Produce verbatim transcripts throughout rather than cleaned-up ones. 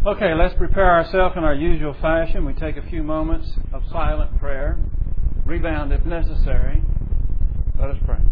Okay, let's prepare ourselves in our usual fashion. We take a few moments of silent prayer. Rebound if necessary. Let us pray.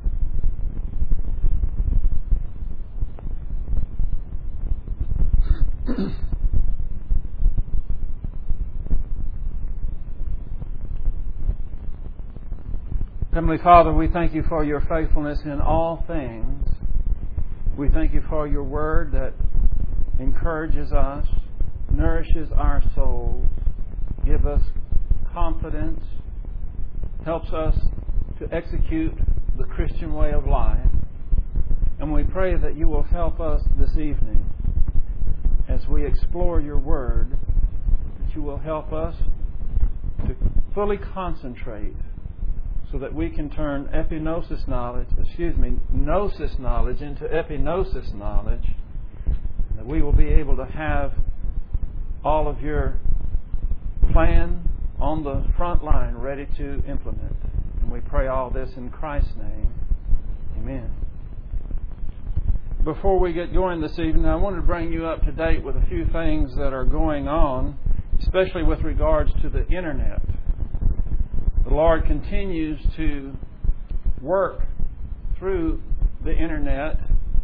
Heavenly Father, we thank you for your faithfulness in all things. We thank you for your word that encourages us, nourishes our souls, gives us confidence, helps us to execute the Christian way of life. And we pray that you will help us this evening as we explore your word, that you will help us to fully concentrate so that we can turn epignosis knowledge, excuse me, gnosis knowledge into epignosis knowledge, that we will be able to have all of your plan on the front line ready to implement. And we pray all this in Christ's name. Amen. Before we get going this evening, I wanted to bring you up to date with a few things that are going on, especially with regards to the Internet. The Lord continues to work through the Internet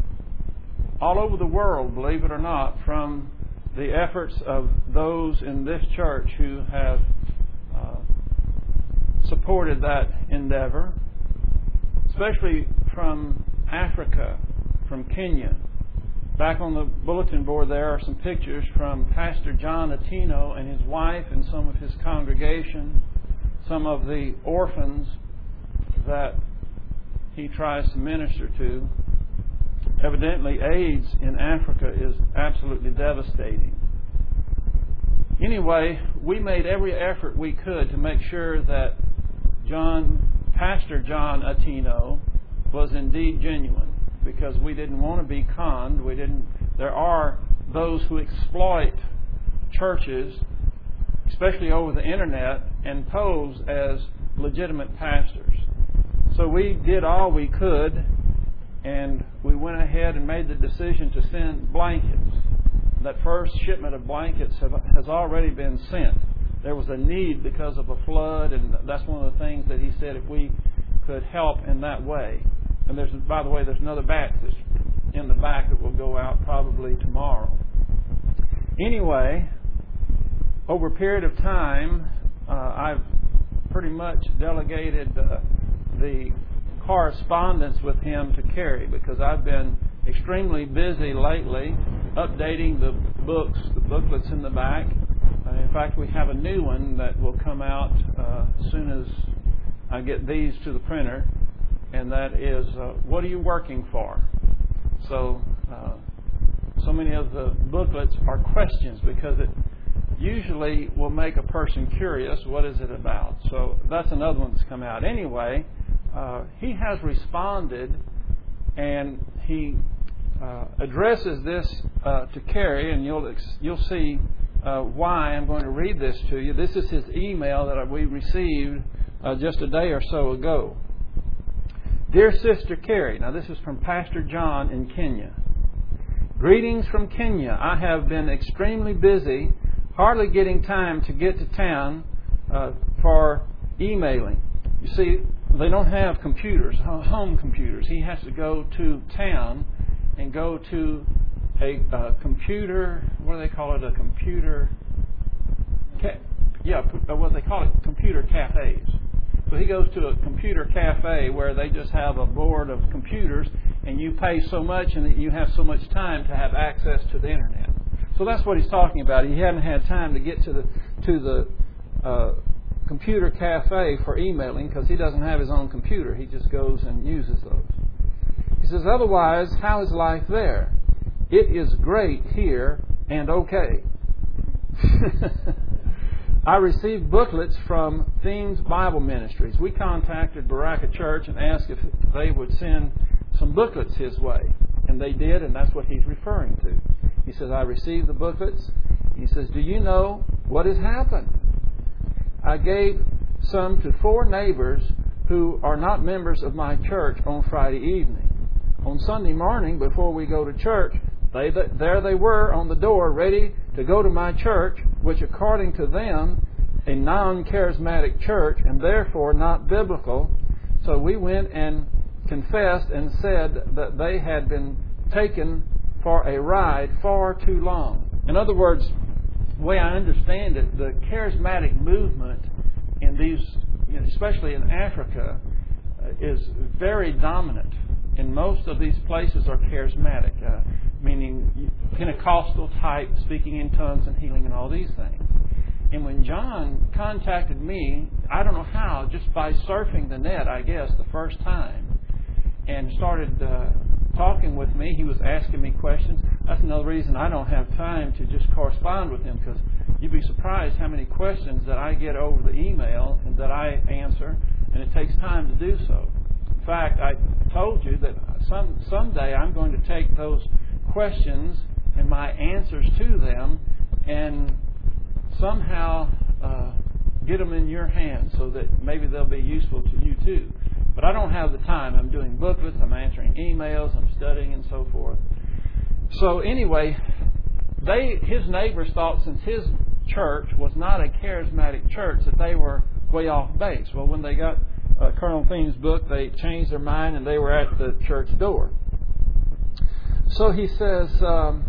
all over the world, believe it or not, from the efforts of those in this church who have uh, supported that endeavor, especially from Africa, from Kenya. Back on the bulletin board there are some pictures from Pastor John Atino and his wife and some of his congregation, some of the orphans that he tries to minister to. Evidently, AIDS in Africa is absolutely devastating. Anyway, we made every effort we could to make sure that John, Pastor John Atino was indeed genuine, because we didn't want to be conned. We didn't. There are those who exploit churches, especially over the Internet, and pose as legitimate pastors. So we did all we could, and we went ahead and made the decision to send blankets. That first shipment of blankets have, has already been sent. There was a need because of a flood, and that's one of the things that he said if we could help in that way. And there's, by the way, there's another batch that's in the back that will go out probably tomorrow. Anyway, over a period of time, uh, I've pretty much delegated uh, the correspondence with him to Carrie, because I've been extremely busy lately updating the books, the booklets in the back. Uh, in fact, we have a new one that will come out uh, as soon as I get these to the printer, and that is, uh, what are you working for? So, uh, so many of the booklets are questions, because it usually will make a person curious, what is it about? So that's another one that's come out. Anyway, uh, he has responded, and he uh, addresses this uh, to Carrie, and you'll you'll see uh, why I'm going to read this to you. This is his email that we received uh, just a day or so ago. Dear Sister Carrie, now this is from Pastor John in Kenya. Greetings from Kenya. I have been extremely busy, hardly getting time to get to town uh, for emailing. You see, they don't have computers, home computers. He has to go to town and go to a uh, computer, what do they call it, a computer, ca- yeah, what they call it, computer cafes. So he goes to a computer cafe where they just have a board of computers, and you pay so much and you have so much time to have access to the Internet. So that's what he's talking about. He hadn't had time to get to the to the uh, computer cafe for emailing, because he doesn't have his own computer. He just goes and uses those. He says, otherwise, how is life there? It is great here and okay. I received booklets from Themes Bible Ministries. We contacted Baraka Church and asked if they would send some booklets his way. And they did, and that's what he's referring to. He says, I received the booklets. He says, do you know what has happened? I gave some to four neighbors who are not members of my church on Friday evening. On Sunday morning, before we go to church, They, there they were on the door ready to go to my church, which according to them, a non-charismatic church and therefore not biblical. So we went and confessed and said that they had been taken for a ride far too long. In other words, the way I understand it, the charismatic movement in these, you know, especially in Africa, uh, is very dominant. And most of these places are charismatic, uh, meaning Pentecostal type, speaking in tongues and healing and all these things. And when John contacted me, I don't know how, just by surfing the net, I guess, the first time, and started uh, talking with me, he was asking me questions. That's another reason I don't have time to just correspond with him, because you'd be surprised how many questions that I get over the email and that I answer, and it takes time to do so. In fact, I told you that some someday I'm going to take those questions and my answers to them and somehow uh, get them in your hands so that maybe they'll be useful to you too. But I don't have the time. I'm doing booklets, I'm answering emails, I'm studying and so forth. So anyway, they his neighbors thought since his church was not a charismatic church that they were way off base. Well, when they got uh, Colonel Thiene's book, they changed their mind and they were at the church door. So he says, um,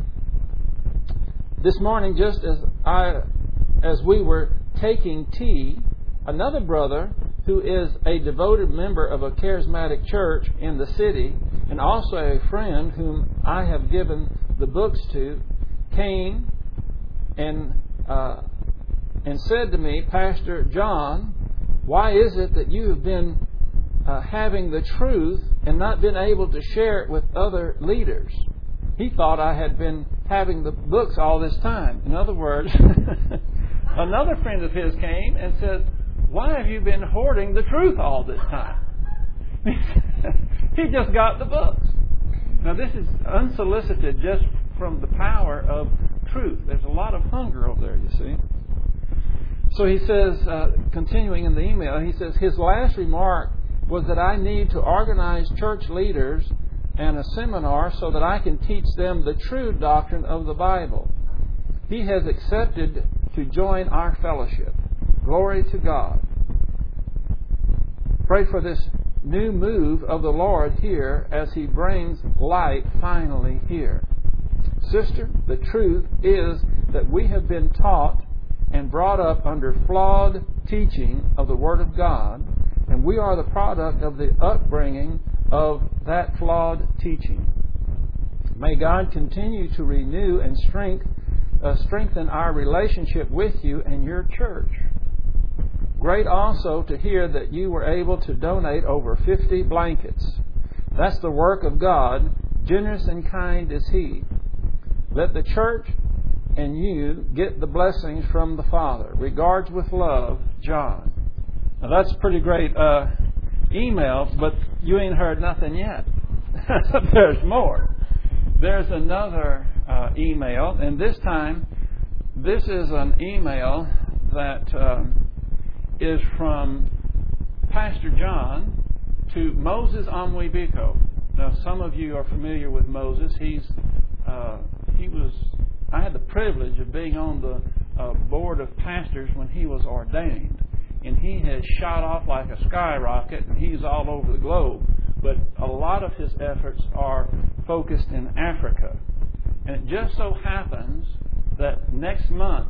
this morning, just as I, as we were taking tea, another brother who is a devoted member of a charismatic church in the city, and also a friend whom I have given the books to, came and uh, and said to me, Pastor John, why is it that you have been uh, having the truth and not been able to share it with other leaders? He thought I had been having the books all this time. In other words, another friend of his came and said, why have you been hoarding the truth all this time? He just got the books. Now this is unsolicited, just from the power of truth. There's a lot of hunger over there, you see. So he says, uh, continuing in the email, he says, his last remark was that I need to organize church leaders and a seminar so that I can teach them the true doctrine of the Bible. He has accepted to join our fellowship. Glory to God. Pray for this new move of the Lord here as He brings light finally here. Sister, the truth is that we have been taught and brought up under flawed teaching of the Word of God, and we are the product of the upbringing of that flawed teaching. May God continue to renew and strength, uh, strengthen our relationship with you and your church. Great also to hear that you were able to donate over fifty blankets. That's the work of God. Generous and kind is He. Let the church and you get the blessings from the Father. Regards with love, John. Now that's a pretty great uh, email, but you ain't heard nothing yet. There's more. There's another uh, email, and this time, this is an email that um, is from Pastor John to Moses Amwebiko. Now, some of you are familiar with Moses. He's uh, he was. I had the privilege of being on the uh, board of pastors when he was ordained, and he has shot off like a skyrocket, and he's all over the globe. But a lot of his efforts are focused in Africa, and it just so happens that next month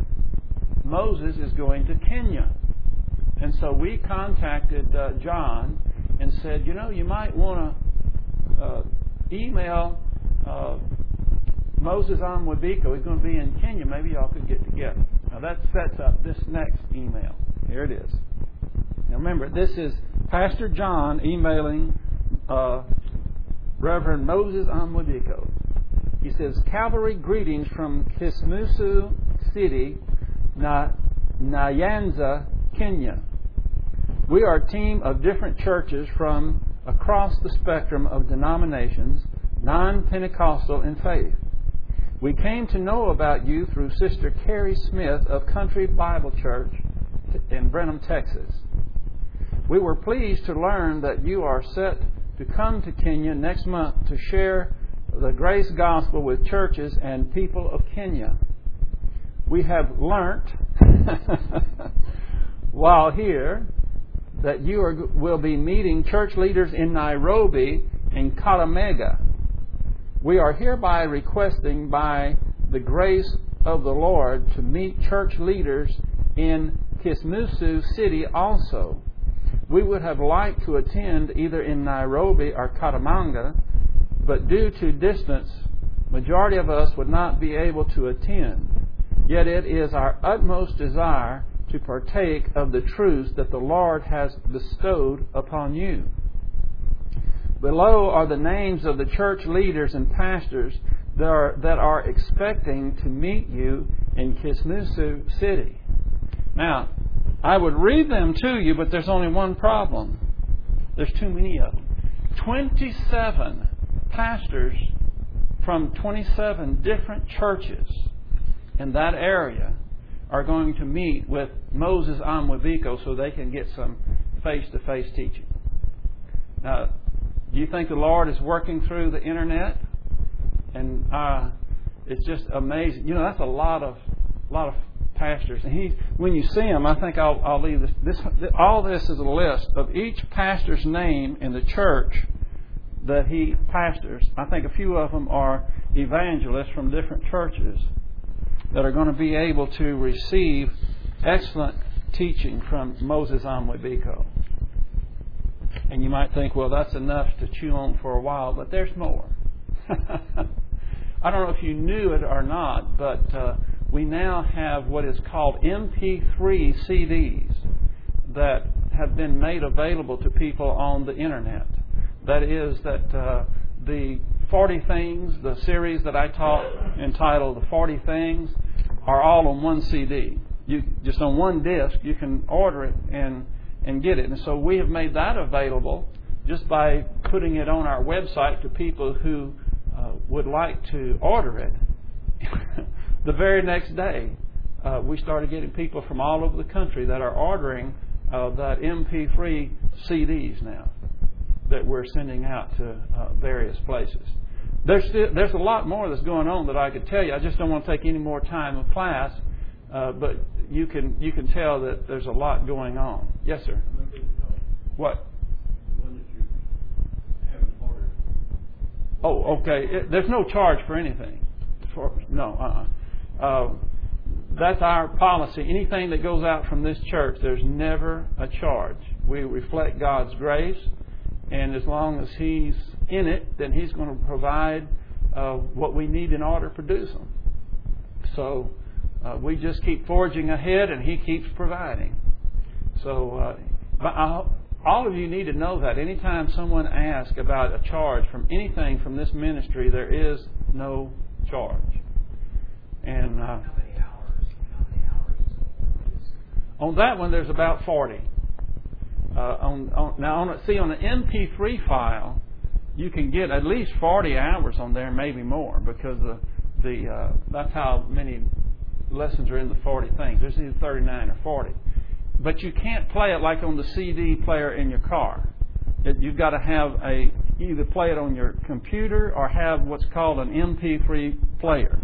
Moses is going to Kenya. And so we contacted uh, John and said, you know, you might want to uh, email uh, Moses Amwebiko. He's going to be in Kenya. Maybe y'all could get together. Now that sets up this next email. Here it is. Now remember, this is Pastor John emailing uh, Reverend Moses Amwebiko. He says, Calvary greetings from Kismusu City, Na- Nyanza, Kenya. We are a team of different churches from across the spectrum of denominations, non-Pentecostal in faith. We came to know about you through Sister Carrie Smith of Country Bible Church in Brenham, Texas. We were pleased to learn that you are set to come to Kenya next month to share the grace gospel with churches and people of Kenya. We have learnt while here that you are, will be meeting church leaders in Nairobi and Kakamega. We are hereby requesting by the grace of the Lord to meet church leaders in Kismusu City also. We would have liked to attend either in Nairobi or Kakamega, but due to distance, majority of us would not be able to attend. Yet it is our utmost desire to partake of the truths that the Lord has bestowed upon you. Below are the names of the church leaders and pastors that are, that are expecting to meet you in Kismusu City. Now, I would read them to you, but there's only one problem. There's too many of them. twenty-seven pastors from twenty-seven different churches in that area are going to meet with Moses Amwabiko so they can get some face-to-face teaching. Now, do you think the Lord is working through the internet? And uh, it's just amazing. You know, that's a lot of lot of pastors. And he, when you see them, I think I'll, I'll leave this, this. All this is a list of each pastor's name in the church that he pastors. I think a few of them are evangelists from different churches that are going to be able to receive excellent teaching from Moses Amwabiko. And you might think, well, that's enough to chew on for a while, but there's more. I don't know if you knew it or not, but uh, we now have what is called M P three C Ds that have been made available to people on the internet. That is that uh, the forty Things, the series that I taught entitled The forty Things, are all on one C D. You just on one disc, you can order it and and get it. And so we have made that available just by putting it on our website to people who uh, would like to order it. The very next day, uh, we started getting people from all over the country that are ordering uh, that M P three C Ds now that we're sending out to uh, various places. There's still, there's a lot more that's going on that I could tell you. I just don't want to take any more time of class, uh, but you can you can tell that there's a lot going on. Yes, sir. What? One that you haven't ordered. Oh, okay. It, there's no charge for anything. For, no, uh-uh. Uh, that's our policy. Anything that goes out from this church, there's never a charge. We reflect God's grace, and as long as He's in it, then He's going to provide uh, what we need in order to produce them. So uh, we just keep forging ahead, and He keeps providing. So uh, but I, all of you need to know that anytime someone asks about a charge from anything from this ministry, there is no charge. And uh, how many hours? How many hours? On that one, there's about forty. Uh, on, on, now, on, see, on the M P three file, you can get at least forty hours on there, maybe more, because the the uh, that's how many lessons are in the forty things. There's either thirty-nine or forty. But you can't play it like on the C D player in your car. It, you've got to have a either play it on your computer or have what's called an M P three player.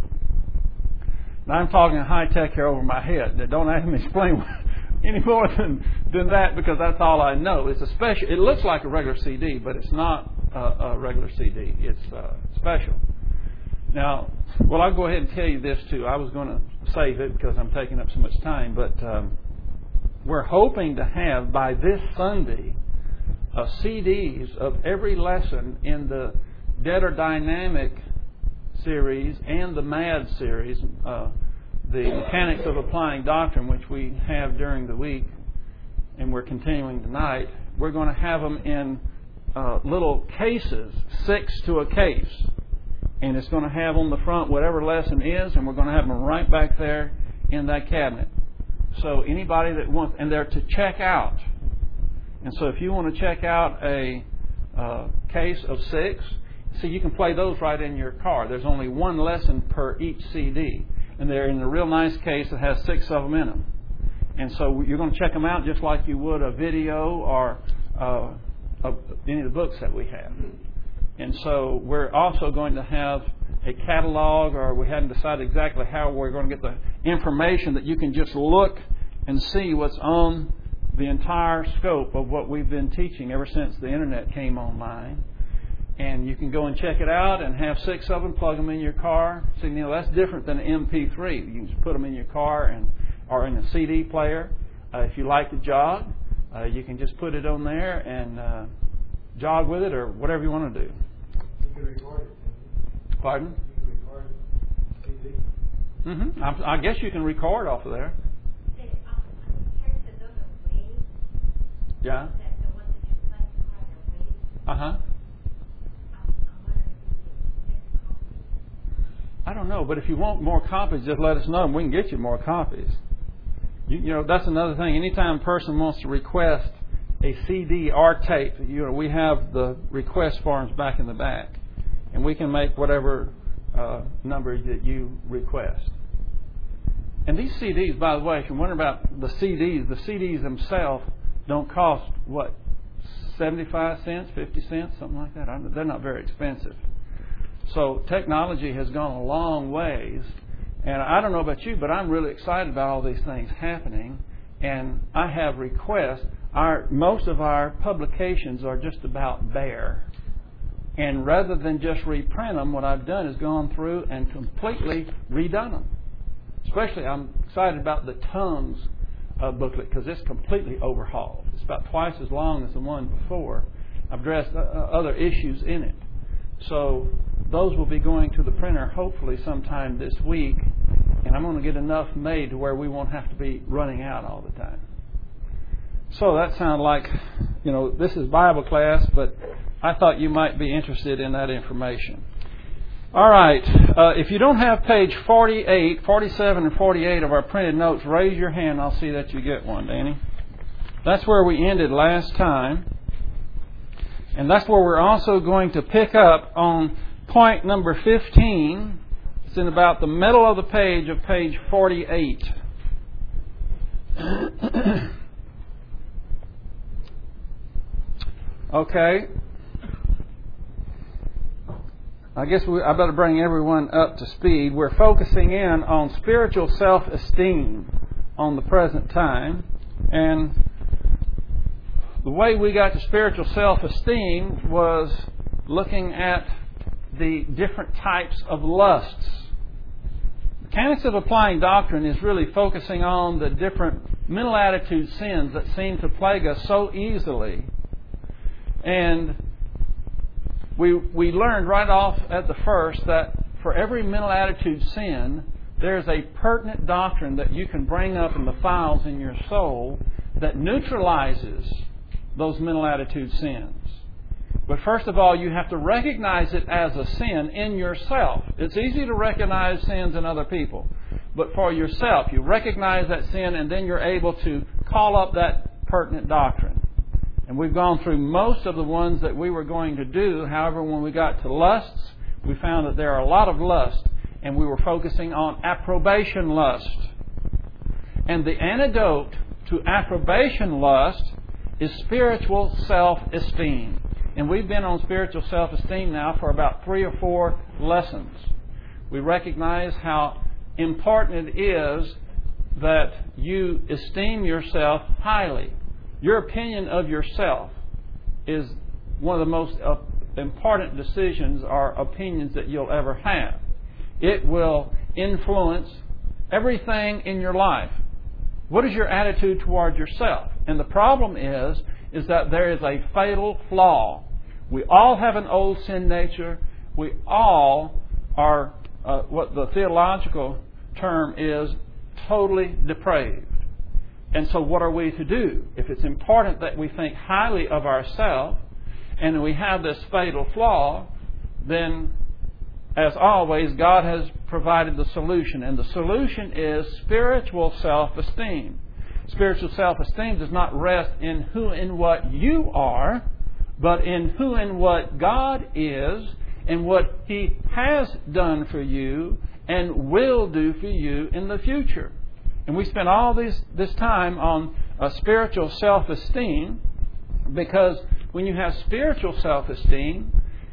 Now, I'm talking high tech here over my head. Don't have me explain any more than, than that, because that's all I know. It's a special. It looks like a regular C D, but it's not a, a regular C D. It's uh, special. Now, well, I'll go ahead and tell you this too. I was going to save it because I'm taking up so much time, but um, we're hoping to have by this Sunday uh, C Ds of every lesson in the Dead or Dynamic series and the MAD series, uh, the Mechanics of Applying Doctrine, which we have during the week, and we're continuing tonight. We're going to have them in uh, little cases, six to a case, and it's going to have on the front whatever lesson is, and we're going to have them right back there in that cabinet. So anybody that wants, and they're to check out. And so if you want to check out a uh, case of six, see, you can play those right in your car. There's only one lesson per each C D. And they're in a real nice case that has six of them in them. And so you're going to check them out just like you would a video or uh, a, any of the books that we have. And so we're also going to have a catalog, or we hadn't decided exactly how we're going to get the information that you can just look and see what's on the entire scope of what we've been teaching ever since the internet came online. And you can go and check it out and have six of them, plug them in your car. So, you know, that's different than an M P three. You can just put them in your car and or in a C D player. Uh, if you like to jog, uh, you can just put it on there and uh, jog with it or whatever you want to do. You can record it. Pardon? You can record C D. Mm-hmm. I, I guess you can record off of there. Yeah. Uh-huh. I don't know, but if you want more copies, just let us know and we can get you more copies. You, you know, that's another thing. Anytime a person wants to request a C D or tape, you know, we have the request forms back in the back, and we can make whatever uh, number that you request. And these C Ds, by the way, if you're wondering about the C Ds, the C Ds themselves don't cost, what, seventy-five cents, fifty cents, something like that. They're not very expensive. So technology has gone a long ways. And I don't know about you, but I'm really excited about all these things happening. And I have requests. Our, most of our publications are just about there. And rather than just reprint them, what I've done is gone through and completely redone them. Especially, I'm excited about the Tongues uh, booklet because it's completely overhauled. It's about twice as long as the one before. I've addressed uh, other issues in it. So those will be going to the printer hopefully sometime this week. And I'm going to get enough made to where we won't have to be running out all the time. So that sounds like, you know, this is Bible class, but I thought you might be interested in that information. All right. Uh, if you don't have page forty-eight, forty-seven, and forty-eight of our printed notes, raise your hand. I'll see that you get one, Danny. That's where we ended last time. And that's where we're also going to pick up on point number fifteen. It's in about the middle of the page of page forty-eight. Okay. I guess we, I better bring everyone up to speed. We're focusing in on spiritual self-esteem on the present time. And the way we got to spiritual self-esteem was looking at the different types of lusts. Mechanics of Applying Doctrine is really focusing on the different mental attitude sins that seem to plague us so easily. And we we learned right off at the first that for every mental attitude sin, there's a pertinent doctrine that you can bring up in the files in your soul that neutralizes those mental attitude sins. But first of all, you have to recognize it as a sin in yourself. It's easy to recognize sins in other people. But for yourself, you recognize that sin and then you're able to call up that pertinent doctrine. And we've gone through most of the ones that we were going to do. However, when we got to lusts, we found that there are a lot of lusts. And we were focusing on approbation lust. And the antidote to approbation lust is spiritual self-esteem. And we've been on spiritual self-esteem now for about three or four lessons. We recognize how important it is that you esteem yourself highly. Your opinion of yourself is one of the most uh, important decisions or opinions that you'll ever have. It will influence everything in your life. What is your attitude toward yourself? And the problem is, is that there is a fatal flaw. We all have an old sin nature. We all are, uh, what the theological term is, totally depraved. And so what are we to do? If it's important that we think highly of ourselves and we have this fatal flaw, then, as always, God has provided the solution. And the solution is spiritual self-esteem. Spiritual self-esteem does not rest in who and what you are, but in who and what God is and what He has done for you and will do for you in the future. And we spent all this, this time on uh, spiritual self-esteem because when you have spiritual self-esteem,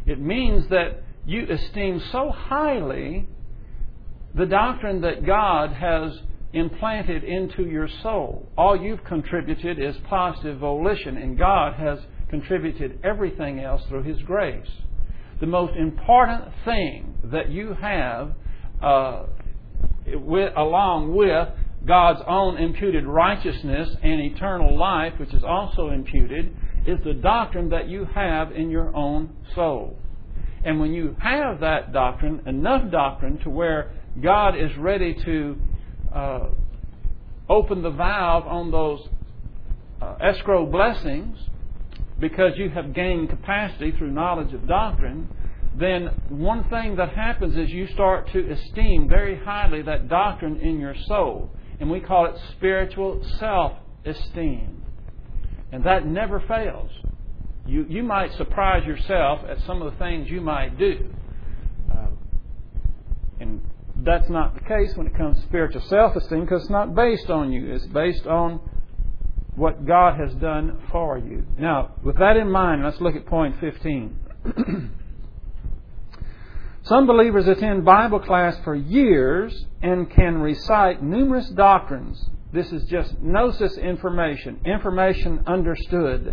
It means that you esteem so highly the doctrine that God has implanted into your soul. All you've contributed is positive volition, and God has contributed everything else through His grace. The most important thing that you have, uh, with, along with God's own imputed righteousness and eternal life, which is also imputed, is the doctrine that you have in your own soul. And when you have that doctrine, enough doctrine to where God is ready to uh, open the valve on those uh, escrow blessings, because you have gained capacity through knowledge of doctrine, then one thing that happens is you start to esteem very highly that doctrine in your soul. And we call it spiritual self-esteem. And that never fails. You, you might surprise yourself at some of the things you might do. Uh, and that's not the case when it comes to spiritual self-esteem, because it's not based on you. It's based on what God has done for you. Now, with that in mind, let's look at point fifteen. Some believers attend Bible class for years and can recite numerous doctrines. This is just gnosis information, information understood.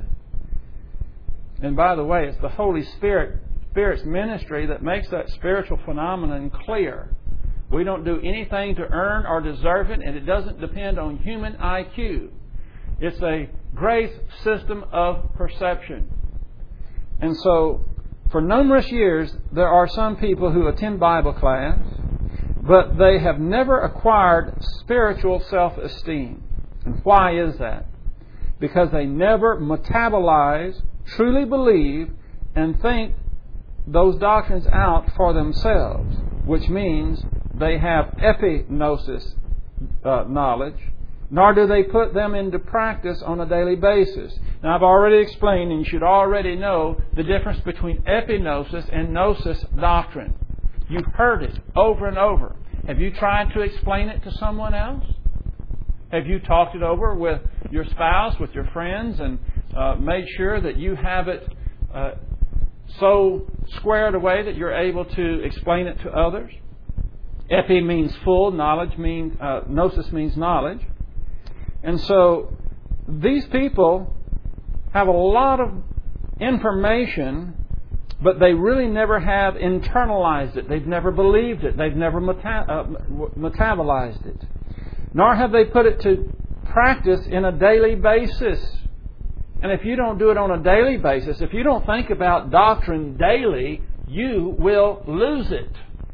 And by the way, it's the Holy Spirit, Spirit's ministry that makes that spiritual phenomenon clear. We don't do anything to earn or deserve it, and it doesn't depend on human I Q. It's a grace system of perception. And so, for numerous years, there are some people who attend Bible class, but they have never acquired spiritual self-esteem. And why is that? Because they never metabolize, truly believe, and think those doctrines out for themselves, which means they have epignosis uh, knowledge, nor do they put them into practice on a daily basis. Now, I've already explained, and you should already know, the difference between epignosis and gnosis doctrine. You've heard it over and over. Have you tried to explain it to someone else? Have you talked it over with your spouse, with your friends, and uh, made sure that you have it uh, so squared away that you're able to explain it to others? Epi means full, knowledge means, uh, gnosis means knowledge. And so these people have a lot of information, but they really never have internalized it. They've never believed it. They've never meta- uh, metabolized it. Nor have they put it to practice in a daily basis. And if you don't do it on a daily basis, if you don't think about doctrine daily, you will lose it.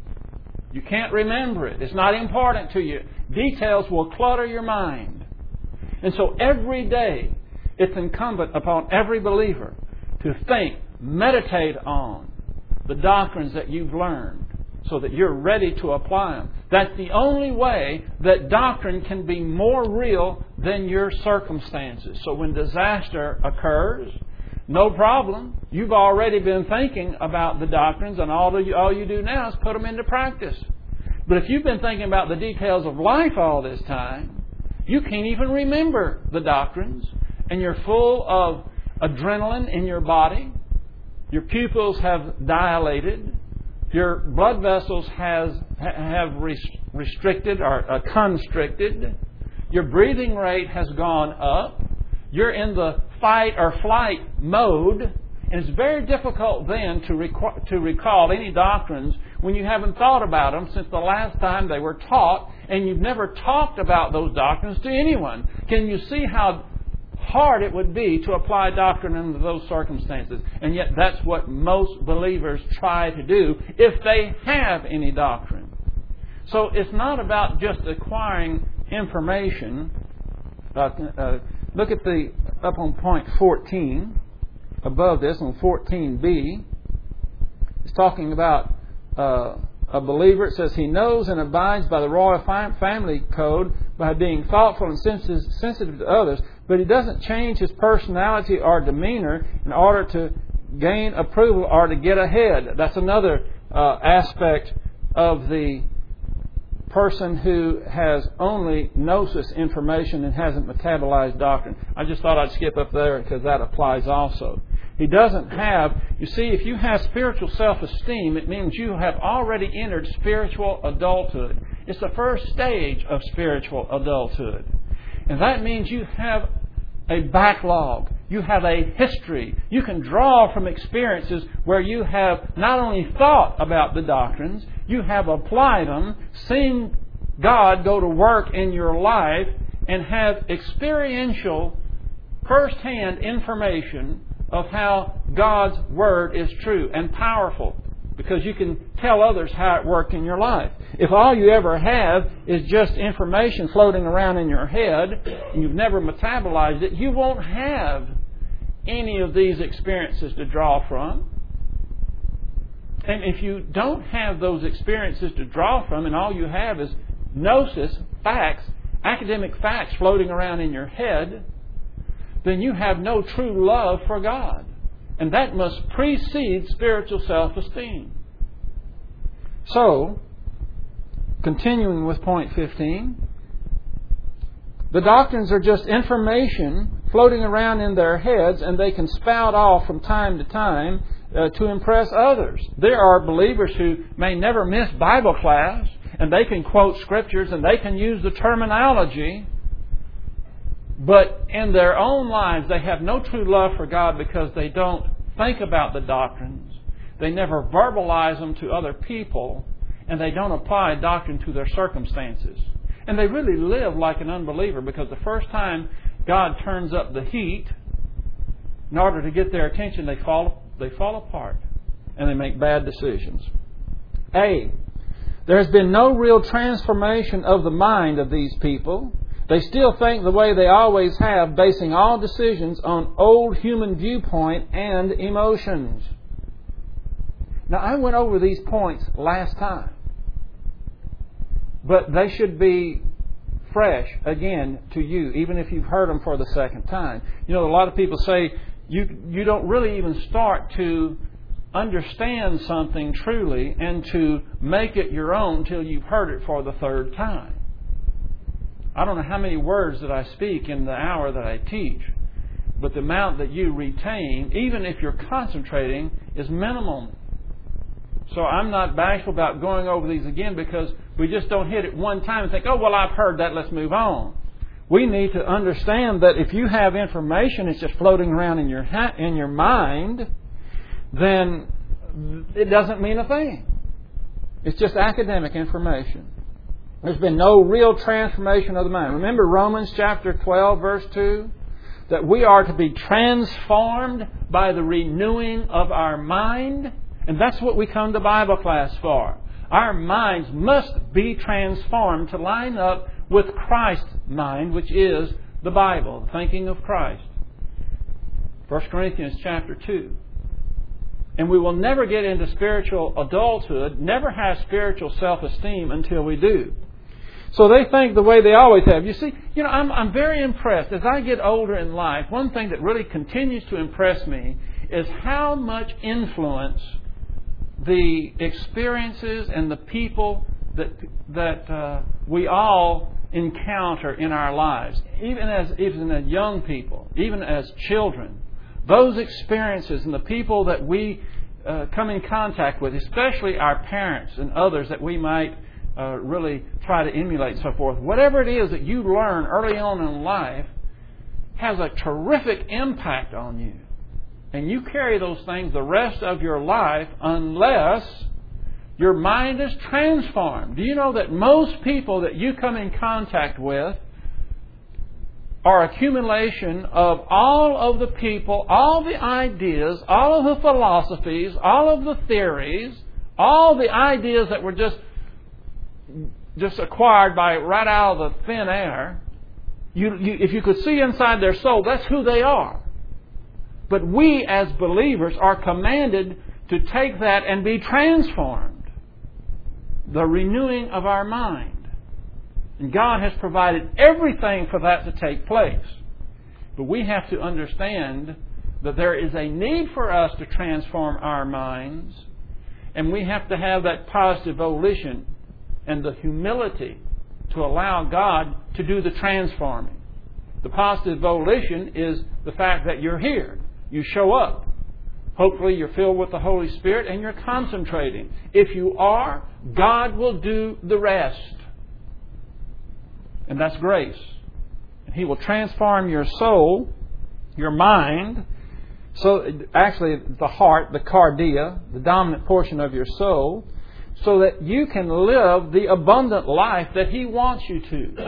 You can't remember it. It's not important to you. Details will clutter your mind. And so every day, it's incumbent upon every believer to think, meditate on the doctrines that you've learned so that you're ready to apply them. That's the only way that doctrine can be more real than your circumstances. So when disaster occurs, no problem. You've already been thinking about the doctrines, and all you, all you do now is put them into practice. But if you've been thinking about the details of life all this time, you can't even remember the doctrines, and you're full of adrenaline in your body. Your pupils have dilated. Your blood vessels has have restricted or uh, constricted. Your breathing rate has gone up. You're in the fight or flight mode. And it's very difficult then to, rec- to recall any doctrines when you haven't thought about them since the last time they were taught, and you've never talked about those doctrines to anyone. Can you see how hard it would be to apply doctrine under those circumstances? And yet that's what most believers try to do if they have any doctrine. So it's not about just acquiring information. Uh, uh, look at the, up on point fourteen, above this on fourteen b. It's talking about uh, a believer. It says he knows and abides by the royal family code by being thoughtful and sensitive to others, but he doesn't change his personality or demeanor in order to gain approval or to get ahead. That's another uh, aspect of the person who has only gnosis information and hasn't metabolized doctrine. I just thought I'd skip up there because that applies also. He doesn't have, you see, if you have spiritual self-esteem, it means you have already entered spiritual adulthood. It's the first stage of spiritual adulthood. And that means you have a backlog. You have a history. You can draw from experiences where you have not only thought about the doctrines, you have applied them, seen God go to work in your life, and have experiential, first-hand information of how God's Word is true and powerful, because you can tell others how it worked in your life. If all you ever have is just information floating around in your head, and you've never metabolized it, you won't have any of these experiences to draw from. And if you don't have those experiences to draw from, and all you have is gnosis, facts, academic facts floating around in your head, then you have no true love for God. And that must precede spiritual self-esteem. So, continuing with point fifteen, the doctrines are just information floating around in their heads, and they can spout off from time to time uh, to impress others. There are believers who may never miss Bible class, and they can quote scriptures, and they can use the terminology, but in their own lives they have no true love for God because they don't think about the doctrines. They never verbalize them to other people, and they don't apply doctrine to their circumstances. And they really live like an unbeliever, because the first time God turns up the heat, in order to get their attention, they fall, they fall apart, and they make bad decisions. A. There has been no real transformation of the mind of these people. They still think the way they always have, basing all decisions on old human viewpoint and emotions. Now, I went over these points last time, but they should be fresh again to you, even if you've heard them for the second time. You know, a lot of people say you you don't really even start to understand something truly and to make it your own until you've heard it for the third time. I don't know how many words that I speak in the hour that I teach, but the amount that you retain, even if you're concentrating, is minimal. So I'm not bashful about going over these again, because we just don't hit it one time and think, oh, well, I've heard that, let's move on. We need to understand that if you have information that's just floating around in your ha- in your mind, then it doesn't mean a thing. It's just academic information. There's been no real transformation of the mind. Remember Romans chapter twelve, verse two? That we are to be transformed by the renewing of our mind. And that's what we come to Bible class for. Our minds must be transformed to line up with Christ's mind, which is the Bible, thinking of Christ. First Corinthians chapter two. And we will never get into spiritual adulthood, never have spiritual self-esteem until we do. So they think the way they always have. You see, you know, I'm, I'm very impressed. As I get older in life, one thing that really continues to impress me is how much influence the experiences and the people that that uh, we all encounter in our lives, even as even as young people, even as children, those experiences and the people that we uh, come in contact with, especially our parents and others that we might uh, really try to emulate and so forth, whatever it is that you learn early on in life has a terrific impact on you. And you carry those things the rest of your life unless your mind is transformed. Do you know that most people that you come in contact with are accumulation of all of the people, all the ideas, all of the philosophies, all of the theories, all the ideas that were just, just acquired by right out of the thin air. You, you, if you could see inside their soul, that's who they are. But we as believers are commanded to take that and be transformed. The renewing of our mind. And God has provided everything for that to take place. But we have to understand that there is a need for us to transform our minds. And we have to have that positive volition. and the humility to allow God to do the transforming. The positive volition is the fact that you're here. You show up. Hopefully you're filled with the Holy Spirit and you're concentrating. If you are, God will do the rest. And that's grace. He will transform your soul, your mind, so actually the heart, the cardia, the dominant portion of your soul, so that you can live the abundant life that He wants you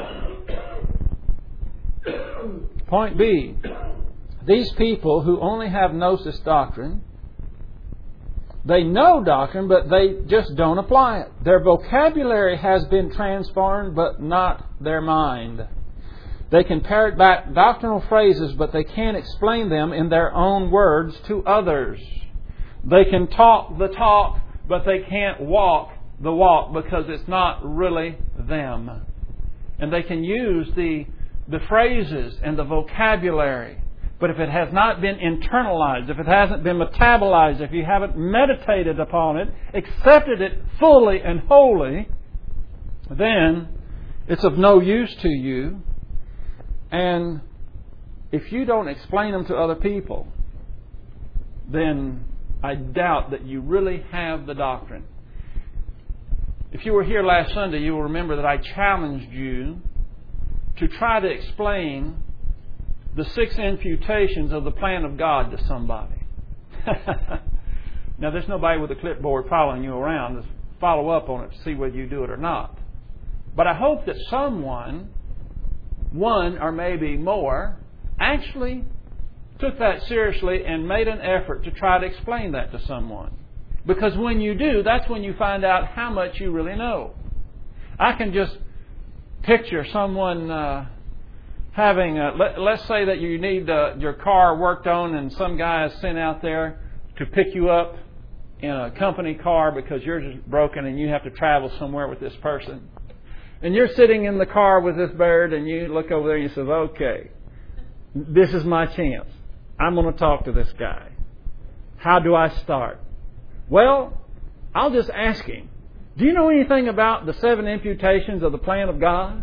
to. Point B. These people who only have gnosis doctrine, they know doctrine, but they just don't apply it. Their vocabulary has been transformed, but not their mind. They can parrot back doctrinal phrases, but they can't explain them in their own words to others. They can talk the talk, but they can't walk the walk because it's not really them. And they can use the, the phrases and the vocabulary, but if it has not been internalized, if it hasn't been metabolized, if you haven't meditated upon it, accepted it fully and wholly, then it's of no use to you. And if you don't explain them to other people, then I doubt that you really have the doctrine. If you were here last Sunday, you will remember that I challenged you to try to explain the six imputations of the plan of God to somebody. Now, there's nobody with a clipboard following you around to follow up on it to see whether you do it or not. But I hope that someone, one or maybe more, actually took that seriously and made an effort to try to explain that to someone. Because when you do, that's when you find out how much you really know. I can just picture someone uh, having, a, let, let's say that you need uh, your car worked on and some guy is sent out there to pick you up in a company car because yours is broken and you have to travel somewhere with this person. And you're sitting in the car with this bird and you look over there and you say, okay, this is my chance. I'm going to talk to this guy. How do I start? Well, I'll just ask him, do you know anything about the seven imputations of the plan of God?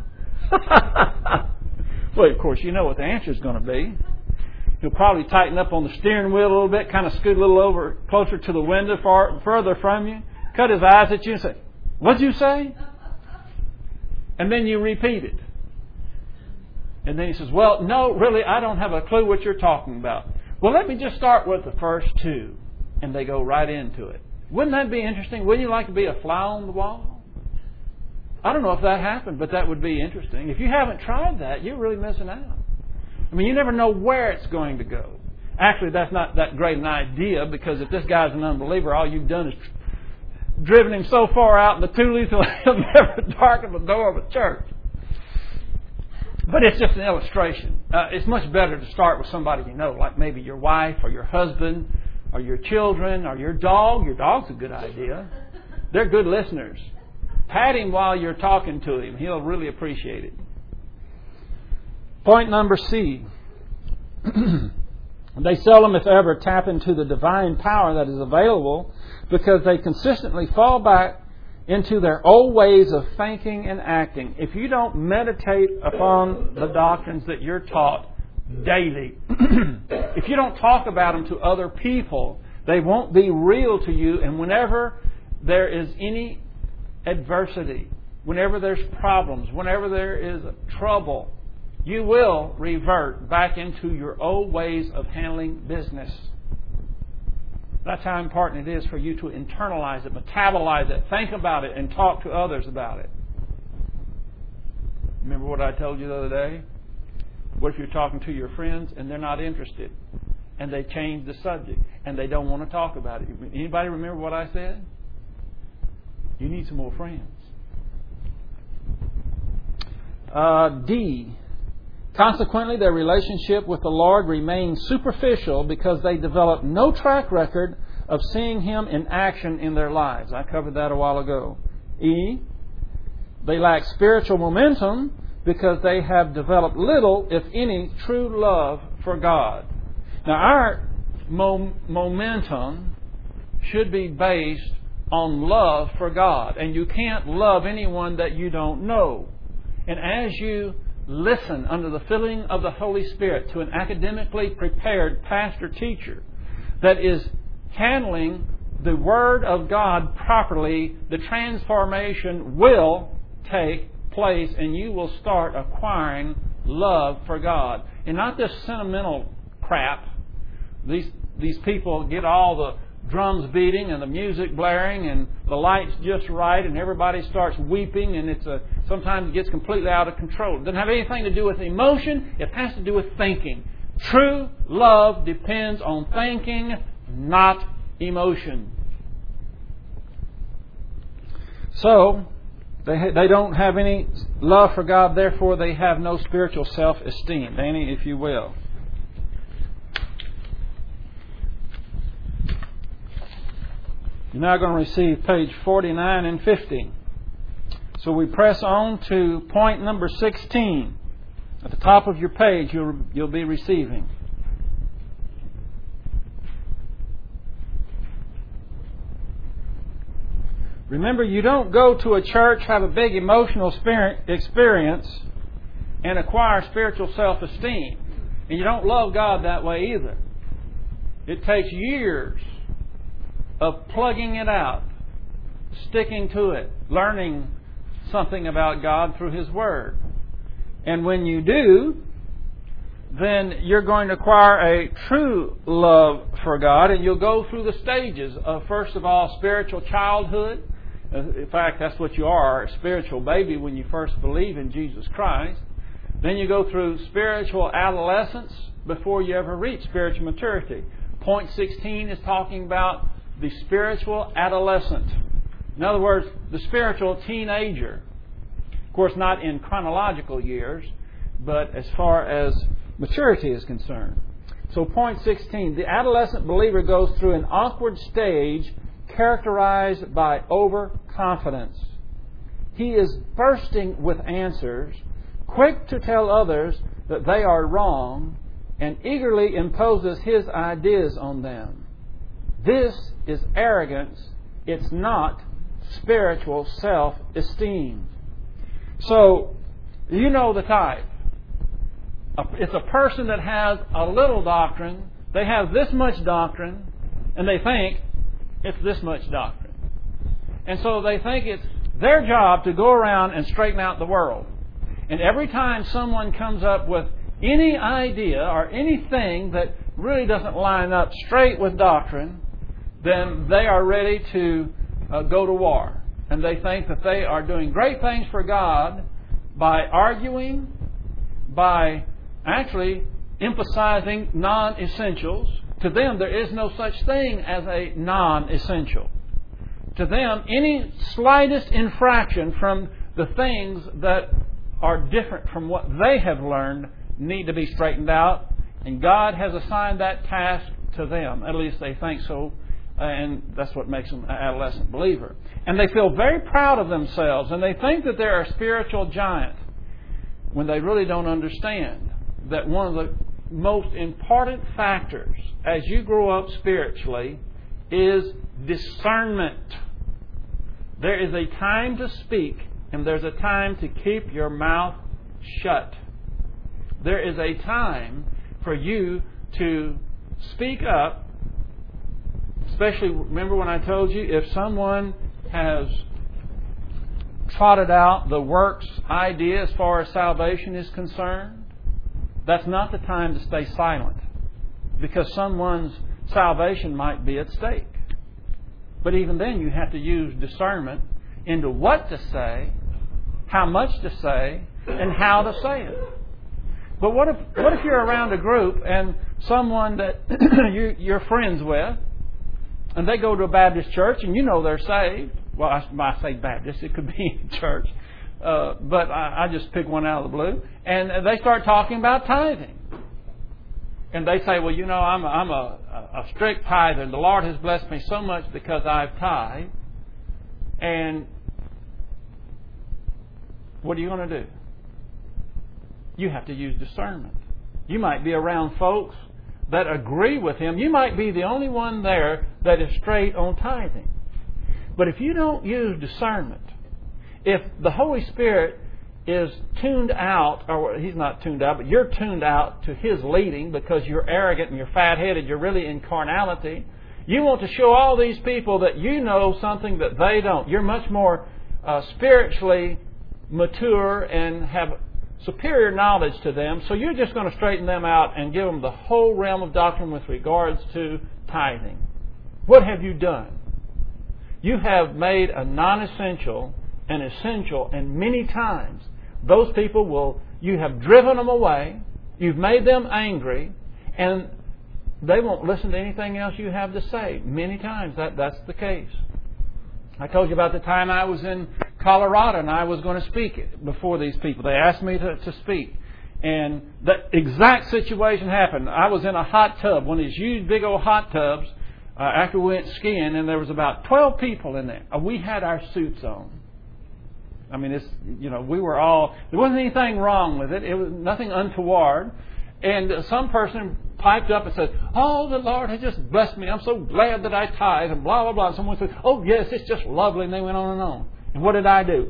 Well, of course, you know what the answer is going to be. He'll probably tighten up on the steering wheel a little bit, kind of scoot a little over closer to the window, far further from you, cut his eyes at you and say, what'd you say? And then you repeat it. And then he says, well, no, really, I don't have a clue what you're talking about. Well, let me just start with the first two. And they go right into it. Wouldn't that be interesting? Wouldn't you like to be a fly on the wall? I don't know if that happened, but that would be interesting. If you haven't tried that, you're really missing out. I mean, you never know where it's going to go. Actually, that's not that great an idea, because if this guy's an unbeliever, all you've done is driven him so far out in the tulies he'll never darken the door of a church. But it's just an illustration. Uh, it's much better to start with somebody you know, like maybe your wife or your husband or your children or your dog. Your dog's a good idea. They're good listeners. Pat him while you're talking to him. He'll really appreciate it. Point number C. They seldom, if ever, tap into the divine power that is available because they consistently fall back into their old ways of thinking and acting. If you don't meditate upon the doctrines that you're taught daily, if you don't talk about them to other people, they won't be real to you. And whenever there is any adversity, whenever there's problems, whenever there is trouble, you will revert back into your old ways of handling business. That's how important it is for you to internalize it, metabolize it, think about it, and talk to others about it. Remember what I told you the other day? What if you're talking to your friends and they're not interested? And they change the subject and they don't want to talk about it. Anybody remember what I said? You need some more friends. Uh, D. Consequently, their relationship with the Lord remains superficial because they develop no track record of seeing Him in action in their lives. I covered that a while ago. E. They lack spiritual momentum because they have developed little, if any, true love for God. Now, our mo- momentum should be based on love for God. And you can't love anyone that you don't know. And as you listen under the filling of the Holy Spirit to an academically prepared pastor-teacher that is handling the Word of God properly, the transformation will take place and you will start acquiring love for God. And not this sentimental crap. These, these people get all the drums beating and the music blaring and the lights just right and everybody starts weeping and it's a sometimes it gets completely out of control. It doesn't have anything to do with emotion. It has to do with thinking. True love depends on thinking, not emotion. So, they ha- they don't have any love for God, therefore they have no spiritual self-esteem. Danny, if you will. You're now going to receive page forty-nine and fifty. So we press on to point number sixteen. At the top of your page, you'll, you'll be receiving. Remember, you don't go to a church, have a big emotional experience, and acquire spiritual self-esteem. And you don't love God that way either. It takes years of plugging it out, sticking to it, learning something about God through His Word. And when you do, then you're going to acquire a true love for God, and you'll go through the stages of, first of all, spiritual childhood. In fact, that's what you are, a spiritual baby when you first believe in Jesus Christ. Then you go through spiritual adolescence before you ever reach spiritual maturity. Point sixteen is talking about the spiritual adolescent. In other words, the spiritual teenager. Of course, not in chronological years, but as far as maturity is concerned. So point sixteen, the adolescent believer goes through an awkward stage characterized by overconfidence. He is bursting with answers, quick to tell others that they are wrong, and eagerly imposes his ideas on them. This is arrogance. It's not spiritual self-esteem. So, you know the type. It's a person that has a little doctrine. They have this much doctrine, and they think it's this much doctrine. And so they think it's their job to go around and straighten out the world. And every time someone comes up with any idea or anything that really doesn't line up straight with doctrine, then they are ready to uh, go to war. And they think that they are doing great things for God by arguing, by actually emphasizing non-essentials. To them, there is no such thing as a non-essential. To them, any slightest infraction from the things that are different from what they have learned need to be straightened out. And God has assigned that task to them. At least they think so. And that's what makes them an adolescent believer. And they feel very proud of themselves. And they think that they're a spiritual giant, when they really don't understand that one of the most important factors as you grow up spiritually is discernment. There is a time to speak, and there's a time to keep your mouth shut. There is a time for you to speak up. Especially, remember when I told you, if someone has trotted out the works idea as far as salvation is concerned, that's not the time to stay silent, because someone's salvation might be at stake. But even then, you have to use discernment into what to say, how much to say, and how to say it. But what if what if you're around a group and someone that you, you're friends with, and they go to a Baptist church and you know they're saved? Well, I, I say Baptist, it could be church. Uh, but I, I just pick one out of the blue. And they start talking about tithing. And they say, well, you know, I'm a, I'm a, a strict tither. The Lord has blessed me so much because I've tithed. And what are you going to do? You have to use discernment. You might be around folks that agree with him. You might be the only one there that is straight on tithing. But if you don't use discernment, if the Holy Spirit is tuned out, or He's not tuned out, but you're tuned out to His leading because you're arrogant and you're fat-headed, you're really in carnality, you want to show all these people that you know something that they don't. You're much more uh, spiritually mature and have superior knowledge to them, so you're just going to straighten them out and give them the whole realm of doctrine with regards to tithing. What have you done? You have made a non-essential an essential, and many times those people will, you have driven them away, you've made them angry, and they won't listen to anything else you have to say. Many times that, that's the case. I told you about the time I was in Colorado and I was going to speak before these people. They asked me to, to speak. And the exact situation happened. I was in a hot tub, one of these huge big old hot tubs, uh, after we went skiing, and there was about twelve people in there. Uh, we had our suits on. I mean, it's, you know, we were all, there wasn't anything wrong with it. It was nothing untoward. And some person piped up and said, "Oh, the Lord has just blessed me. I'm so glad that I tithe," and blah, blah, blah. And someone said, "Oh, yes, it's just lovely." And they went on and on. And what did I do?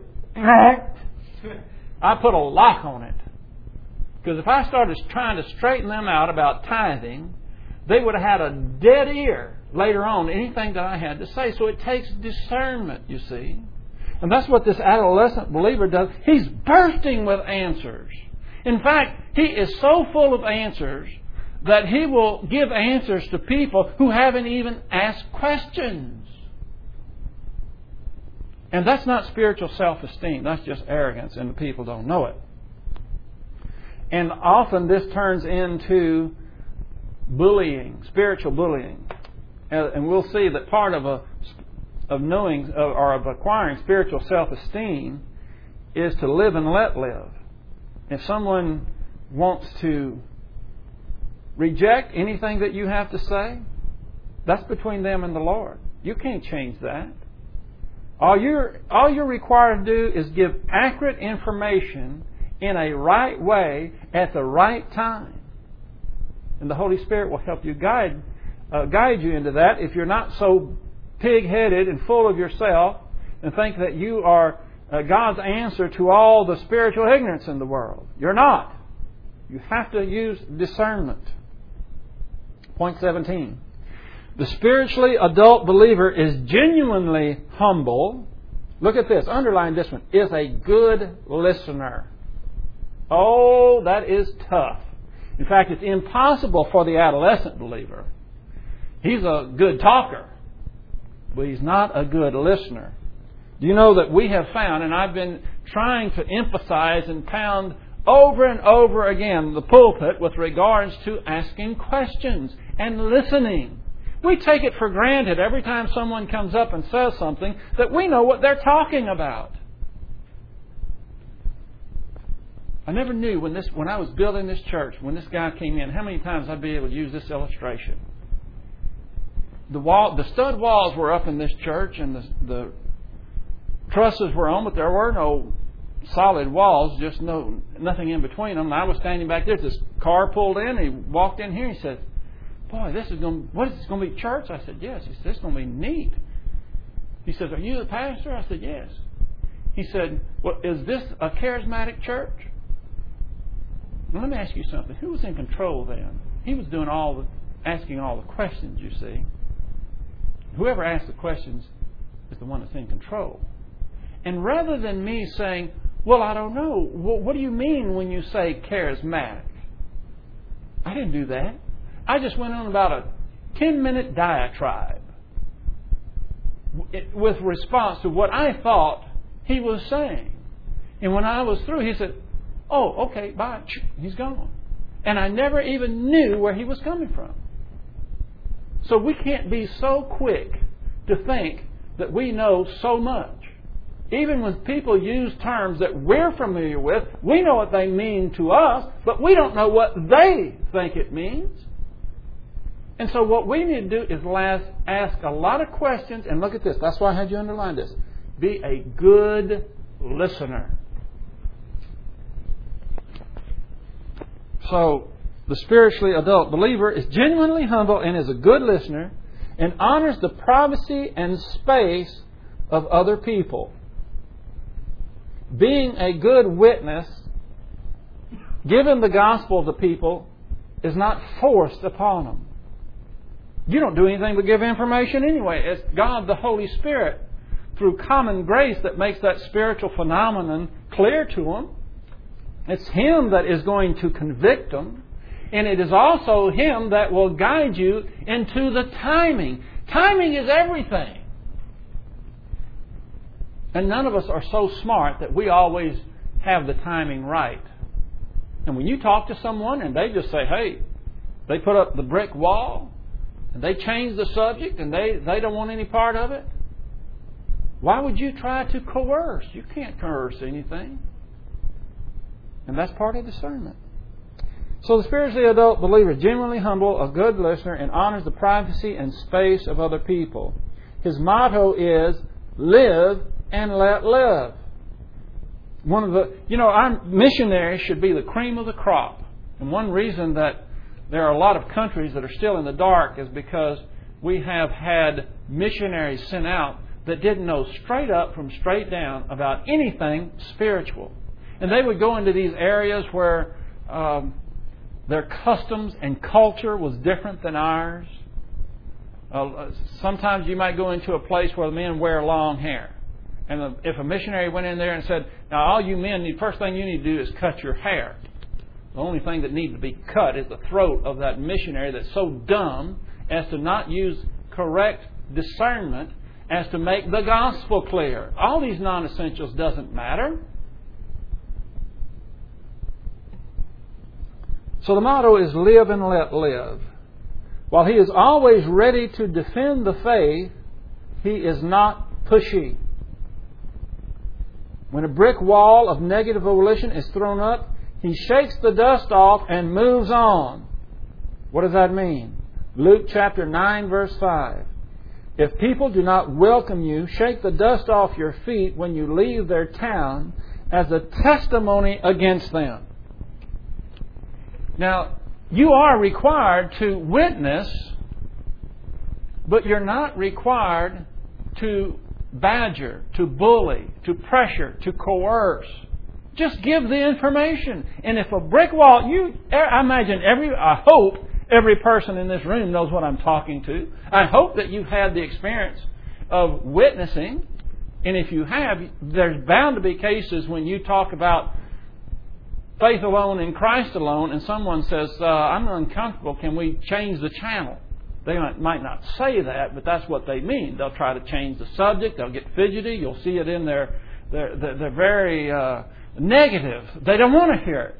I put a lock on it. Because if I started trying to straighten them out about tithing, they would have had a dead ear later on, anything that I had to say. So it takes discernment, you see. And that's what this adolescent believer does. He's bursting with answers. In fact, he is so full of answers that he will give answers to people who haven't even asked questions. And that's not spiritual self-esteem. That's just arrogance, and the people don't know it. And often this turns into bullying, spiritual bullying. And we'll see that part of a of knowing or of acquiring spiritual self-esteem is to live and let live. If someone wants to reject anything that you have to say, that's between them and the Lord. You can't change that. All you're, all you're required to do is give accurate information in a right way at the right time. And the Holy Spirit will help you guide, uh, guide you into that if you're not so pig-headed and full of yourself and think that you are uh, God's answer to all the spiritual ignorance in the world. You're not. You have to use discernment. Point seventeen. The spiritually adult believer is genuinely humble. Look at this. Underline this one. Is a good listener. Oh, that is tough. In fact, it's impossible for the adolescent believer. He's a good talker, but he's not a good listener. Do you know that we have found, and I've been trying to emphasize and pound over and over again the pulpit with regards to asking questions and listening. We take it for granted every time someone comes up and says something that we know what they're talking about. I never knew when this when I was building this church, when this guy came in, how many times I'd be able to use this illustration. The wall, the stud walls were up in this church, and the, the trusses were on, but there were no solid walls, just no nothing in between them. And I was standing back there. This car pulled in. He walked in here. He said, "Boy, this is going. What is this going to be? Church?" I said, "Yes." He said, "This is going to be neat." He says, "Are you the pastor?" I said, "Yes." He said, "Well, is this a charismatic church?" Now, let me ask you something. Who was in control then? He was doing all the asking all the questions. You see, whoever asked the questions is the one that's in control. And rather than me saying, "Well, I don't know. Well, what do you mean when you say charismatic?" I didn't do that. I just went on about a ten-minute diatribe with response to what I thought he was saying. And when I was through, he said, "Oh, okay, bye." He's gone. And I never even knew where he was coming from. So we can't be so quick to think that we know so much. Even when people use terms that we're familiar with, we know what they mean to us, but we don't know what they think it means. And so what we need to do is last, ask a lot of questions. And look at this. That's why I had you underline this. Be a good listener. So the spiritually adult believer is genuinely humble and is a good listener and honors the privacy and space of other people. Being a good witness, giving the gospel to people, is not forced upon them. You don't do anything but give information anyway. It's God, the Holy Spirit, through common grace, that makes that spiritual phenomenon clear to them. It's Him that is going to convict them. And it is also Him that will guide you into the timing. Timing is everything. And none of us are so smart that we always have the timing right. And when you talk to someone and they just say, hey, they put up the brick wall and they change the subject and they, they don't want any part of it, why would you try to coerce? You can't coerce anything. And that's part of discernment. So the spiritually adult believer is genuinely humble, a good listener, and honors the privacy and space of other people. His motto is, live and let live. One of the, you know, our missionaries should be the cream of the crop. And one reason that there are a lot of countries that are still in the dark is because we have had missionaries sent out that didn't know straight up from straight down about anything spiritual. And they would go into these areas where um, their customs and culture was different than ours. Uh, sometimes you might go into a place where the men wear long hair. And the, if a missionary went in there and said, now all you men, the first thing you need to do is cut your hair. The only thing that needs to be cut is the throat of that missionary that's so dumb as to not use correct discernment as to make the gospel clear. All these non-essentials doesn't matter. So the motto is live and let live. While he is always ready to defend the faith, he is not pushy. When a brick wall of negative volition is thrown up, he shakes the dust off and moves on. What does that mean? Luke chapter nine, verse five. If people do not welcome you, shake the dust off your feet when you leave their town as a testimony against them. Now, you are required to witness, but you're not required to badger, to bully, to pressure, to coerce. Just give the information. And if a brick wall, you, I imagine every, I hope every person in this room knows what I'm talking to. I hope that you've had the experience of witnessing. And if you have, there's bound to be cases when you talk about faith alone in Christ alone, and someone says, uh, I'm uncomfortable, can we change the channel? They might, might not say that, but that's what they mean. They'll try to change the subject. They'll get fidgety. You'll see it in their, their, their, their very uh, negative. They don't want to hear it.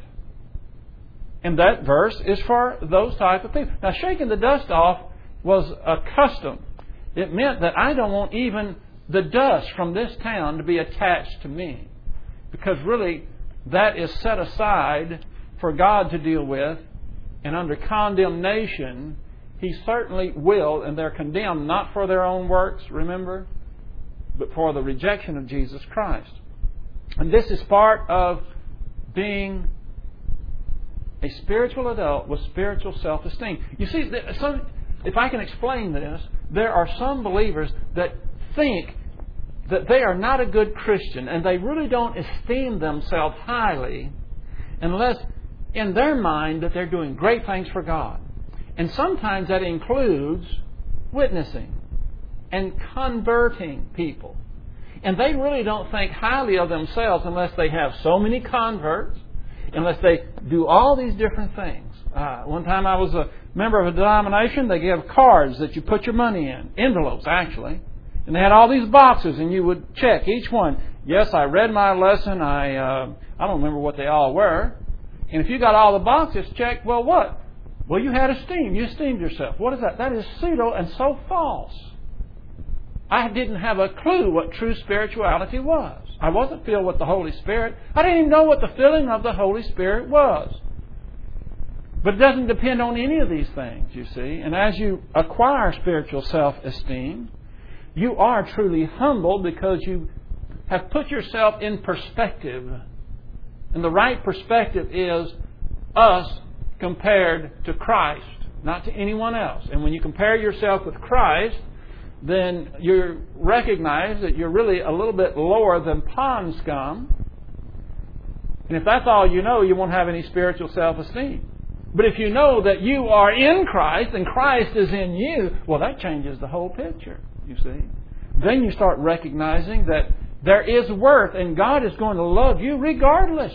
And that verse is for those type of people. Now, shaking the dust off was a custom. It meant that I don't want even the dust from this town to be attached to me. Because really, that is set aside for God to deal with. And under condemnation, He certainly will, and they're condemned not for their own works, remember, but for the rejection of Jesus Christ. And this is part of being a spiritual adult with spiritual self-esteem. You see, some, if I can explain this, there are some believers that think that they are not a good Christian and they really don't esteem themselves highly unless in their mind that they're doing great things for God. And sometimes that includes witnessing and converting people. And they really don't think highly of themselves unless they have so many converts, unless they do all these different things. Uh, one time I was a member of a denomination. They give cards that you put your money in, envelopes actually. And they had all these boxes, and you would check each one. Yes, I read my lesson. I uh, I don't remember what they all were. And if you got all the boxes checked, well, what? Well, you had esteem. You esteemed yourself. What is that? That is pseudo and so false. I didn't have a clue what true spirituality was. I wasn't filled with the Holy Spirit. I didn't even know what the filling of the Holy Spirit was. But it doesn't depend on any of these things, you see. And as you acquire spiritual self-esteem, you are truly humble because you have put yourself in perspective. And the right perspective is us compared to Christ, not to anyone else. And when you compare yourself with Christ, then you recognize that you're really a little bit lower than pond scum. And if that's all you know, you won't have any spiritual self-esteem. But if you know that you are in Christ and Christ is in you, well, that changes the whole picture, you see. Then you start recognizing that there is worth and God is going to love you regardless.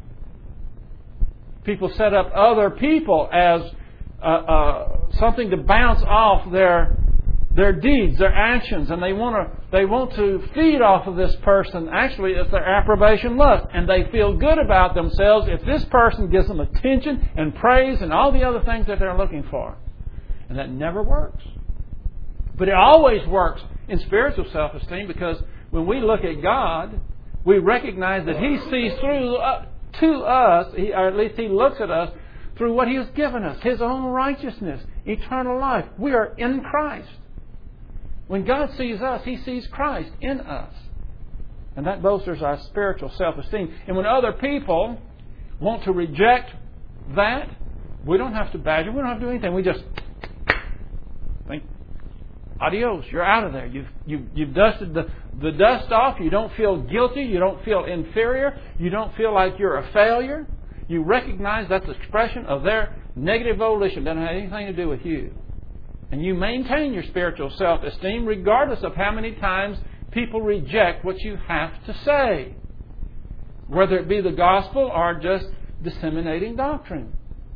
People set up other people as uh, uh, something to bounce off their their deeds, their actions, and they want to they want to feed off of this person. Actually, it's their approbation lust, and they feel good about themselves if this person gives them attention and praise and all the other things that they're looking for. And that never works. But it always works in spiritual self-esteem, because when we look at God, we recognize that He sees through uh, to us, he, or at least He looks at us through what He has given us, His own righteousness, eternal life. We are in Christ. When God sees us, He sees Christ in us. And that bolsters our spiritual self-esteem. And when other people want to reject that, we don't have to badger, we don't have to do anything. We just think, adios, you're out of there. You've, you've, you've dusted the, the dust off. You don't feel guilty. You don't feel inferior. You don't feel like you're a failure. You recognize that's an expression of their negative volition. It doesn't have anything to do with you. And you maintain your spiritual self-esteem regardless of how many times people reject what you have to say, whether it be the gospel or just disseminating doctrine.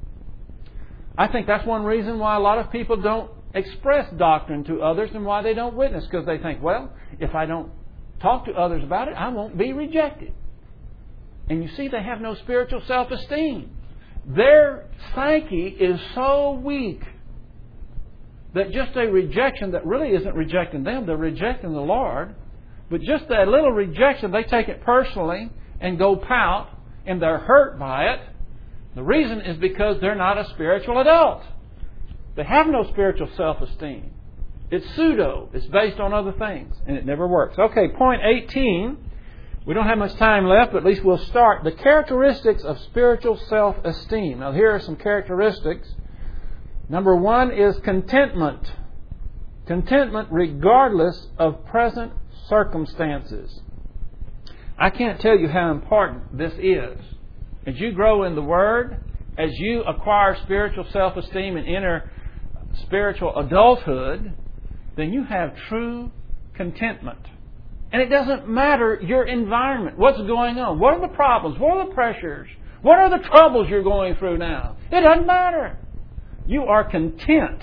I think that's one reason why a lot of people don't express doctrine to others and why they don't witness, because they think, well, if I don't talk to others about it, I won't be rejected. And you see, they have no spiritual self-esteem. Their psyche is so weak that just a rejection that really isn't rejecting them, they're rejecting the Lord. But just that little rejection, they take it personally and go pout, and they're hurt by it. The reason is because they're not a spiritual adult. They have no spiritual self-esteem. It's pseudo. It's based on other things, and it never works. Okay, point eighteen. We don't have much time left, but at least we'll start. The characteristics of spiritual self-esteem. Now, here are some characteristics. Number one is contentment. Contentment regardless of present circumstances. I can't tell you how important this is. As you grow in the Word, as you acquire spiritual self-esteem and enter spiritual adulthood, then you have true contentment. And it doesn't matter your environment, what's going on, what are the problems, what are the pressures, what are the troubles you're going through now. It doesn't matter. You are content.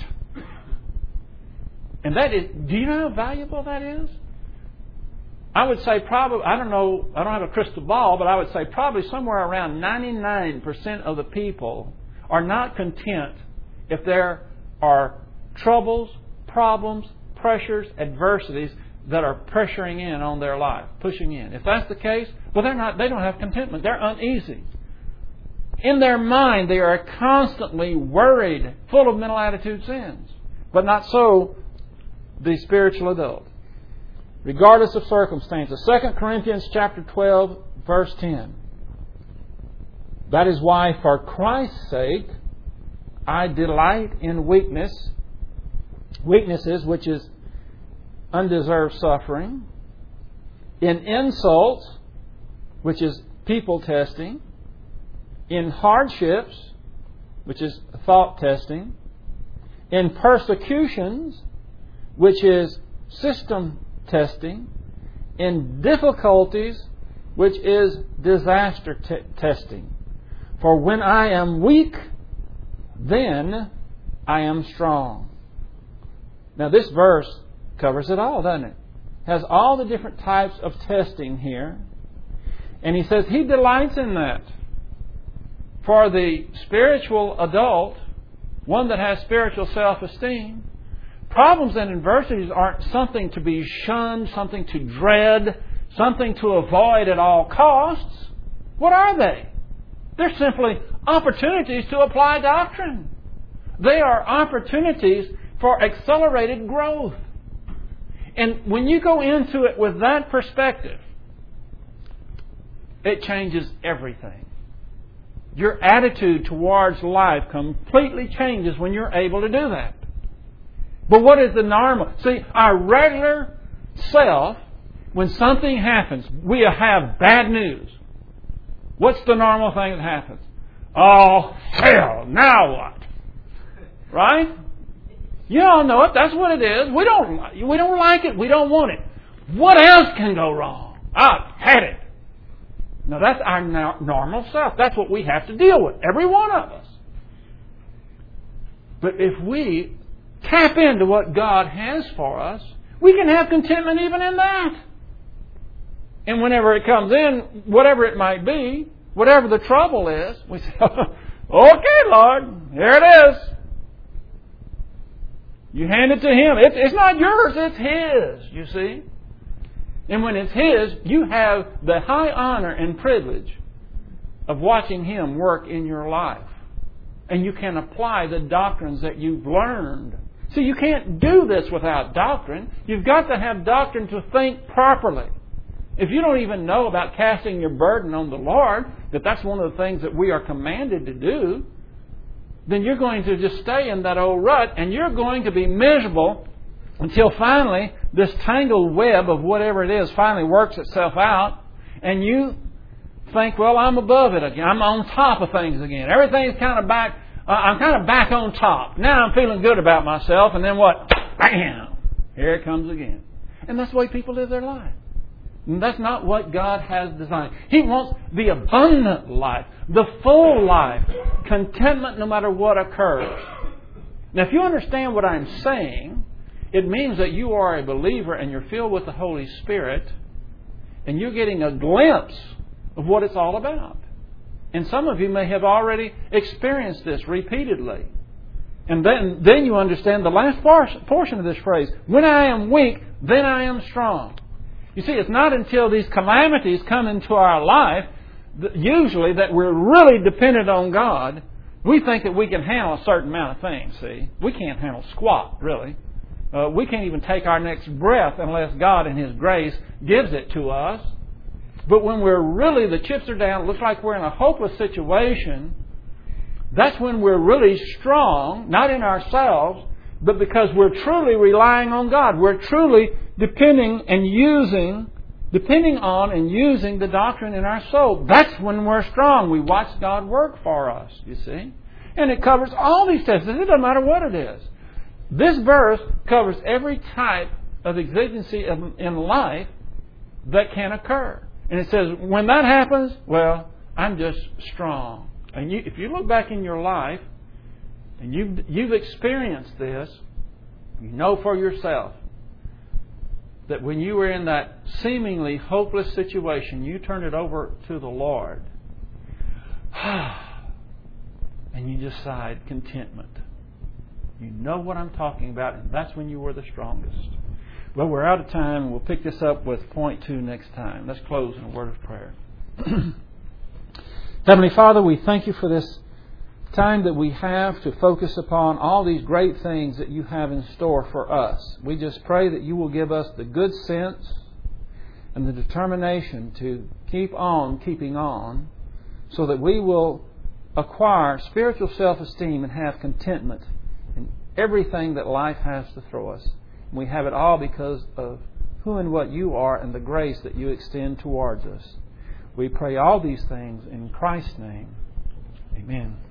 And that is, do you know how valuable that is? I would say probably, I don't know, I don't have a crystal ball, but I would say probably somewhere around ninety-nine percent of the people are not content if there are troubles, problems, pressures, adversities that are pressuring in on their life, pushing in. If that's the case, well, they're not, they don't have contentment. They're uneasy. In their mind, they are constantly worried, full of mental attitude sins. But not so the spiritual adult. Regardless of circumstances. Second Corinthians chapter twelve, verse ten. That is why, for Christ's sake, I delight in weakness, weaknesses, which is undeserved suffering, in insults, which is people testing, in hardships, which is thought testing, in persecutions, which is system testing, in difficulties, which is disaster t- testing. For when I am weak, then I am strong. Now this verse covers it all, doesn't it? Has all the different types of testing here. And he says he delights in that. For the spiritual adult, one that has spiritual self-esteem, problems and adversities aren't something to be shunned, something to dread, something to avoid at all costs. What are they? They're simply opportunities to apply doctrine. They are opportunities for accelerated growth. And when you go into it with that perspective, it changes everything. Your attitude towards life completely changes when you're able to do that. But what is the normal? See, our regular self, when something happens, we have bad news. What's the normal thing that happens? Oh, hell, now what? Right? You all know it. That's what it is. We don't, we don't like it. We don't want it. What else can go wrong? I've had it. Now, that's our no- normal self. That's what we have to deal with. Every one of us. But if we tap into what God has for us, we can have contentment even in that. And whenever it comes in, whatever it might be, whatever the trouble is, we say, okay, Lord, here it is. You hand it to Him. It's, it's not yours, it's His, you see. And when it's His, you have the high honor and privilege of watching Him work in your life. And you can apply the doctrines that you've learned. See, you can't do this without doctrine. You've got to have doctrine to think properly. If you don't even know about casting your burden on the Lord, that that's one of the things that we are commanded to do, then you're going to just stay in that old rut and you're going to be miserable until finally this tangled web of whatever it is finally works itself out and you think, well, I'm above it again. I'm on top of things again. Everything's kind of back. Uh, I'm kind of back on top. Now I'm feeling good about myself. And then what? Bam! Here it comes again. And that's the way people live their life. And that's not what God has designed. He wants the abundant life, the full life, contentment no matter what occurs. Now, if you understand what I'm saying, it means that you are a believer and you're filled with the Holy Spirit and you're getting a glimpse of what it's all about. And some of you may have already experienced this repeatedly. And then, then you understand the last portion of this phrase. When I am weak, then I am strong. You see, it's not until these calamities come into our life, usually, that we're really dependent on God. We think that we can handle a certain amount of things, see. We can't handle squat, really. Uh, we can't even take our next breath unless God in His grace gives it to us. But when we're really, the chips are down, it looks like we're in a hopeless situation, that's when we're really strong, not in ourselves, but because we're truly relying on God. We're truly depending and using, depending on and using the doctrine in our soul. That's when we're strong. We watch God work for us, you see. And it covers all these tests. It doesn't matter what it is. This verse covers every type of exigency in life that can occur. And it says, when that happens, well, I'm just strong. And you, if you look back in your life, and you've, you've experienced this, you know for yourself that when you were in that seemingly hopeless situation, you turned it over to the Lord. And you just sighed contentment. You know what I'm talking about, and that's when you were the strongest. Well, we're out of time, and we'll pick this up with point two next time. Let's close in a word of prayer. Heavenly Father, we thank You for this time that we have to focus upon all these great things that You have in store for us. We just pray that You will give us the good sense and the determination to keep on keeping on so that we will acquire spiritual self-esteem and have contentment in everything that life has to throw us. And we have it all because of who and what You are and the grace that You extend towards us. We pray all these things in Christ's name. Amen.